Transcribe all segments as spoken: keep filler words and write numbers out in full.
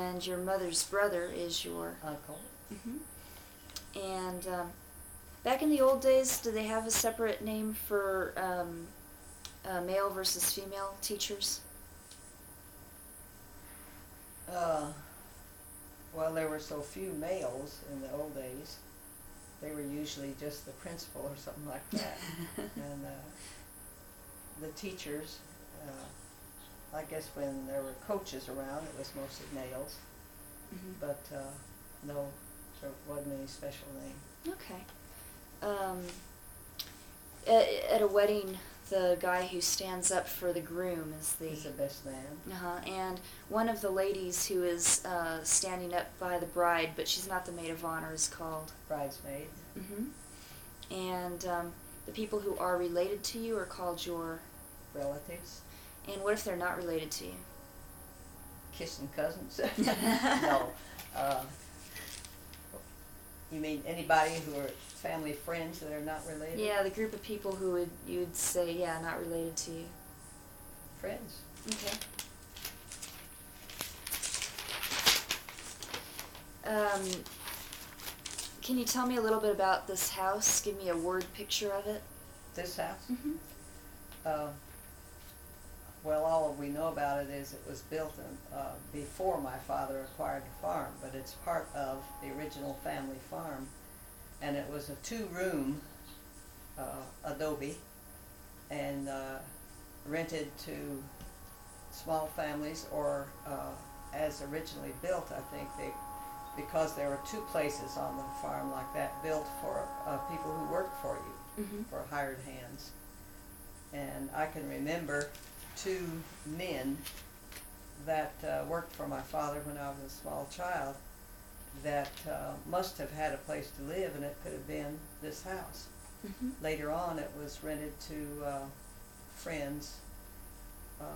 And your mother's brother is your uncle. Mm-hmm. And um, back in the old days, did they have a separate name for um, uh, male versus female teachers? Uh, well, there were so few males in the old days. They were usually just the principal or something like that. And uh, the teachers, uh, I guess when there were coaches around, it was mostly males. Mm-hmm. But uh, no, there wasn't any special name. Okay. Um, at, at a wedding, the guy who stands up for the groom is the... He's the best man. Uh-huh. And one of the ladies who is uh, standing up by the bride, but she's not the maid of honor, is called... Bridesmaid. Mm-hmm. And um, the people who are related to you are called your... Relatives. And what if they're not related to you? Kissing cousins? No. Uh, you mean anybody who are family friends that are not related? Yeah, the group of people who would you would say, yeah, not related to you. Friends. Okay. Um, can you tell me a little bit about this house? Give me a word picture of it. This house? Mm-hmm. Uh, well, all we know about it is it was built in, uh, before my father acquired the farm, but it's part of the original family farm. And it was a two-room uh, adobe and uh, rented to small families, or uh, as originally built, I think, they, because there were two places on the farm like that built for uh, people who worked for you, Mm-hmm. for hired hands. And I can remember two men that uh, worked for my father when I was a small child that uh, must have had a place to live, and it could have been this house. Mm-hmm. Later on, it was rented to uh, friends, uh,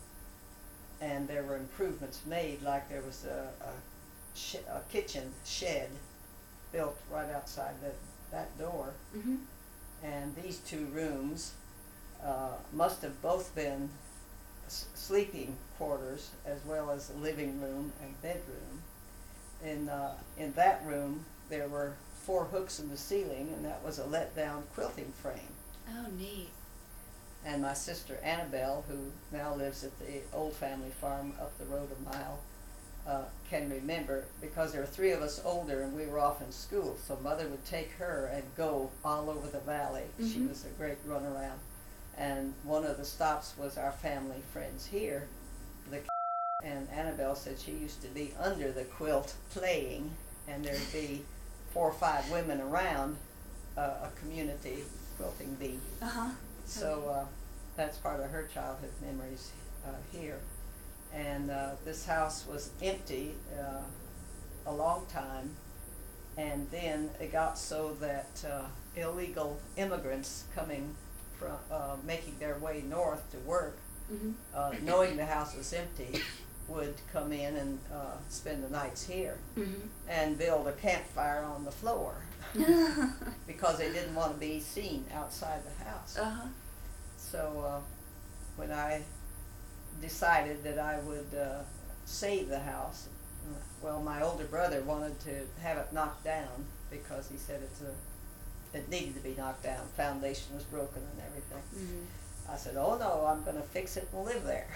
and there were improvements made, like there was a, a, sh a kitchen shed built right outside the, that door. Mm-hmm. And these two rooms uh, must have both been s sleeping quarters as well as a living room and bedroom. In, uh, in that room, there were four hooks in the ceiling, and that was a let-down quilting frame. Oh, neat. And my sister Annabelle, who now lives at the old family farm up the road a mile, uh, can remember, because there were three of us older and we were off in school, so Mother would take her and go all over the valley. Mm-hmm. She was a great runaround. And one of the stops was our family friends here. The and Annabelle said she used to be under the quilt playing, and there'd be four or five women around, uh, a community quilting bee. Uh-huh. So uh, that's part of her childhood memories uh, here. And uh, this house was empty uh, a long time, and then it got so that uh, illegal immigrants coming from, uh, making their way north to work, Mm-hmm. uh, knowing the house was empty, would come in and uh, spend the nights here, Mm-hmm. and build a campfire on the floor because they didn't want to be seen outside the house. Uh-huh. So uh, when I decided that I would uh, save the house, uh, well, my older brother wanted to have it knocked down because he said it's a, it needed to be knocked down. Foundation was broken and everything. Mm-hmm. I said, oh no, I'm going to fix it and live there.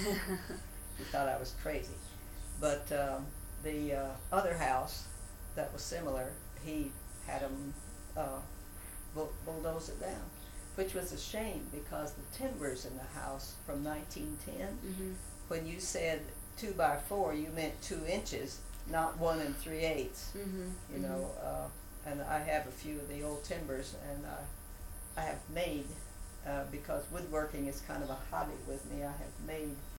He thought I was crazy. But um, the uh, other house that was similar, he had them uh, bull bulldoze it down, which was a shame because the timbers in the house from nineteen ten, Mm-hmm. when you said two by four, you meant two inches, not one and three eighths. Mm-hmm. You know, uh, and I have a few of the old timbers, and uh, I have made, uh, because woodworking is kind of a hobby with me, I have made